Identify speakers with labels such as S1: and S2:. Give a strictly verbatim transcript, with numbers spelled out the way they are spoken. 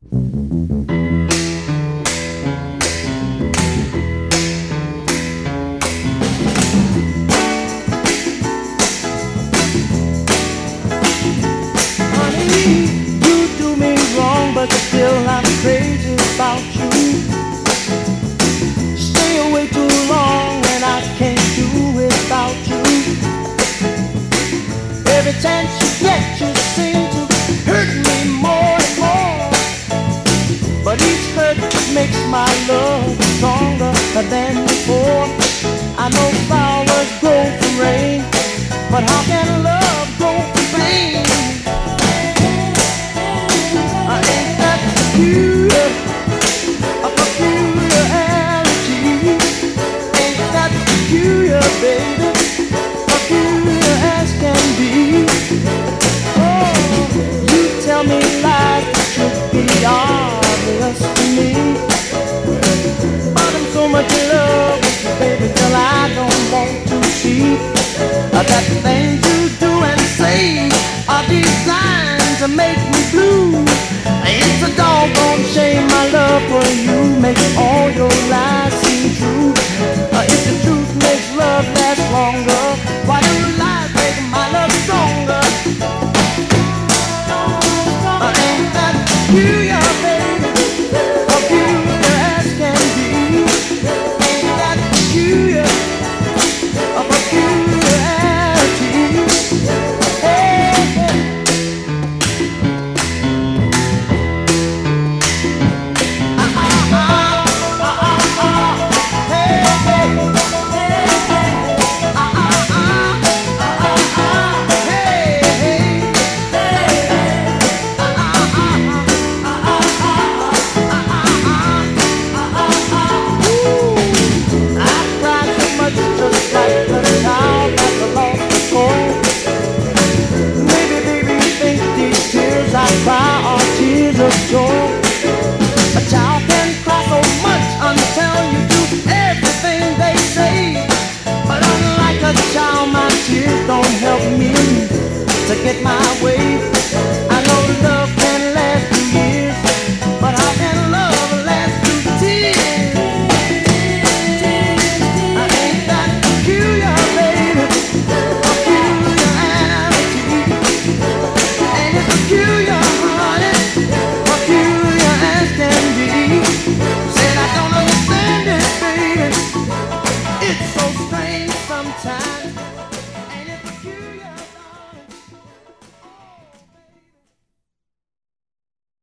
S1: Honey, you do me wrong, but still I'm crazy about you. Stay away too long and I can't do without you. Every chance you get, you seem to hurt me more and more. But each hurt makes my love stronger than before. I know flowers grow from rain, but how can love grow from pain? Uh, ain't that peculiar, a peculiarity? Ain't that peculiar, baby? Peculiar as can be. Oh, you tell me lies that should be obvious to me. But I'm so much in love with you, baby, till I don't want to see uh, that the things you do and say are designed to make me blue. It's a doggone shame my love for you makes all your lies seem true. Uh, if the truth makes love last longer, why do lies make my love stronger? Uh, ain't that you?